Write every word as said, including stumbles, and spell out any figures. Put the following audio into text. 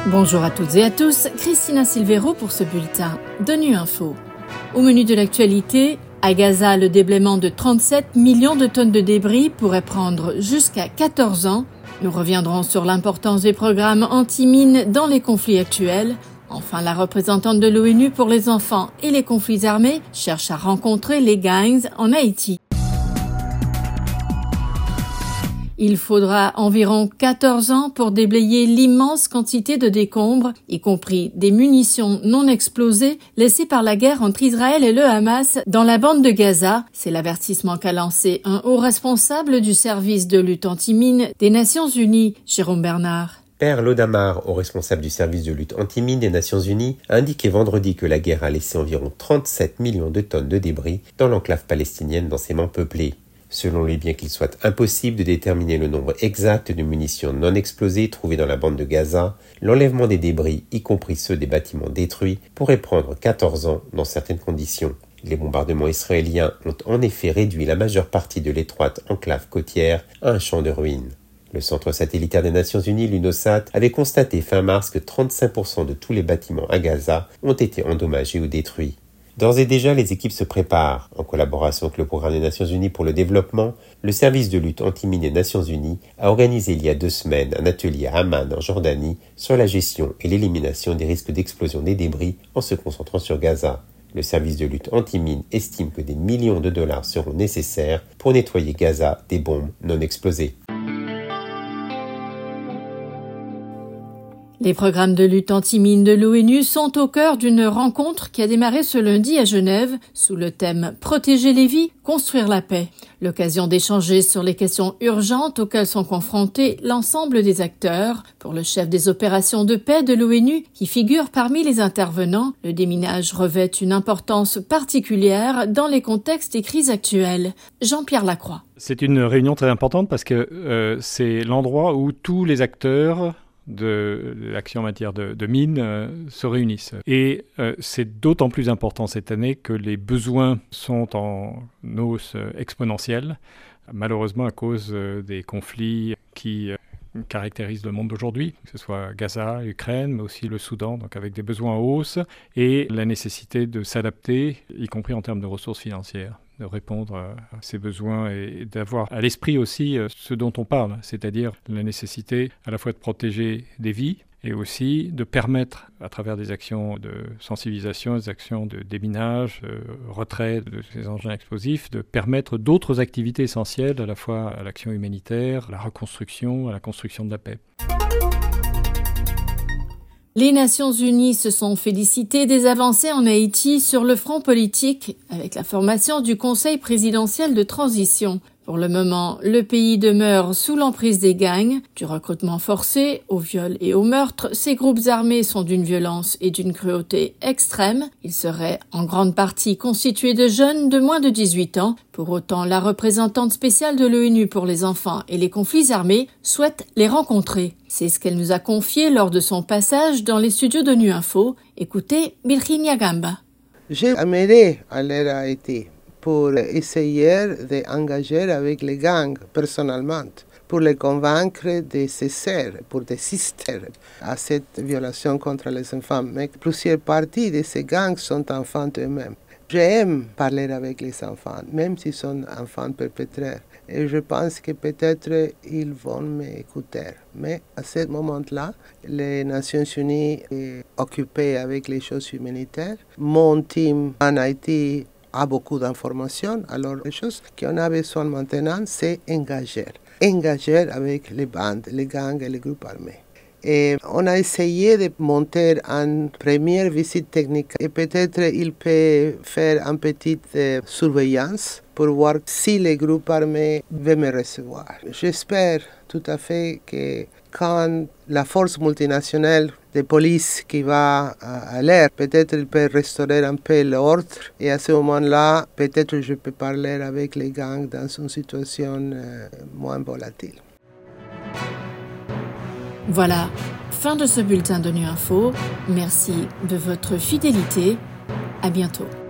Bonjour à toutes et à tous, Christina Silvero pour ce bulletin d'ONU Info. Au menu de l'actualité, à Gaza, le déblaiement de trente-sept millions de tonnes de débris pourrait prendre jusqu'à quatorze ans. Nous reviendrons sur l'importance des programmes anti-mines dans les conflits actuels. Enfin, la représentante de l'ONU pour les enfants et les conflits armés cherche à rencontrer les gangs en Haïti. Il faudra environ quatorze ans pour déblayer l'immense quantité de décombres, y compris des munitions non explosées laissées par la guerre entre Israël et le Hamas dans la bande de Gaza. C'est l'avertissement qu'a lancé un haut responsable du service de lutte anti-mine des Nations Unies, Jérôme Bernard. Per Lodamar, haut responsable du service de lutte anti-mine des Nations Unies, a indiqué vendredi que la guerre a laissé environ trente-sept millions de tonnes de débris dans l'enclave palestinienne densément peuplée. Selon lui, bien qu'il soit impossible de déterminer le nombre exact de munitions non explosées trouvées dans la bande de Gaza, l'enlèvement des débris, y compris ceux des bâtiments détruits, pourrait prendre quatorze ans dans certaines conditions. Les bombardements israéliens ont en effet réduit la majeure partie de l'étroite enclave côtière à un champ de ruines. Le centre satellitaire des Nations Unies, l'UNOSAT, avait constaté fin mars que trente-cinq pour cent de tous les bâtiments à Gaza ont été endommagés ou détruits. D'ores et déjà, les équipes se préparent. En collaboration avec le Programme des Nations Unies pour le développement, le service de lutte anti-mine des Nations Unies a organisé il y a deux semaines un atelier à Amman, en Jordanie, sur la gestion et l'élimination des risques d'explosion des débris en se concentrant sur Gaza. Le service de lutte anti-mine estime que des millions de dollars seront nécessaires pour nettoyer Gaza des bombes non explosées. Les programmes de lutte anti-mine de l'ONU sont au cœur d'une rencontre qui a démarré ce lundi à Genève sous le thème « Protéger les vies, construire la paix ». L'occasion d'échanger sur les questions urgentes auxquelles sont confrontés l'ensemble des acteurs. Pour le chef des opérations de paix de l'ONU, qui figure parmi les intervenants, le déminage revêt une importance particulière dans les contextes des crises actuelles. Jean-Pierre Lacroix. C'est une réunion très importante parce que euh, c'est l'endroit où tous les acteurs de l'action en matière de, de mines euh, se réunissent. Et euh, c'est d'autant plus important cette année que les besoins sont en hausse exponentielle, malheureusement à cause euh, des conflits qui euh, caractérisent le monde d'aujourd'hui, que ce soit Gaza, Ukraine, mais aussi le Soudan, donc avec des besoins en hausse, et la nécessité de s'adapter, y compris en termes de ressources financières, de répondre à ces besoins et d'avoir à l'esprit aussi ce dont on parle, c'est-à-dire la nécessité à la fois de protéger des vies et aussi de permettre, à travers des actions de sensibilisation, des actions de déminage, de retrait de ces engins explosifs, de permettre d'autres activités essentielles, à la fois à l'action humanitaire, à la reconstruction, à la construction de la paix. Les Nations Unies se sont félicitées des avancées en Haïti sur le front politique avec la formation du Conseil présidentiel de transition. Pour le moment, le pays demeure sous l'emprise des gangs, du recrutement forcé au viol et au meurtre. Ces groupes armés sont d'une violence et d'une cruauté extrême. Ils seraient en grande partie constitués de jeunes de moins de dix-huit ans. Pour autant, la représentante spéciale de l'ONU pour les enfants et les conflits armés souhaite les rencontrer. C'est ce qu'elle nous a confié lors de son passage dans les studios d'ONU Info. Écoutez Virginia Gamba. J'aimerais aller à Haïti pour essayer d'engager avec les gangs personnellement, pour les convaincre de cesser, pour désister à cette violation contre les enfants. Mais plusieurs parties de ces gangs sont enfants eux-mêmes. J'aime parler avec les enfants, même s'ils sont enfants perpétraires. Et je pense que peut-être ils vont m'écouter. Mais à ce moment-là, les Nations Unies sont occupées avec les choses humanitaires. Mon team en Haïti a beaucoup d'informations. Alors, les choses qu'on a besoin maintenant, c'est engager. Engager avec les bandes, les gangs et les groupes armés. Et on a essayé de monter une première visite technique et peut-être il peut faire une petite euh, surveillance pour voir si les groupes armés veulent me recevoir. J'espère tout à fait que quand la force multinationale de police qui va à l'air, peut-être il peut restaurer un peu l'ordre et à ce moment-là, peut-être je peux parler avec les gangs dans une situation euh, moins volatile. Voilà, fin de ce bulletin d'ONU Info. Merci de votre fidélité. À bientôt.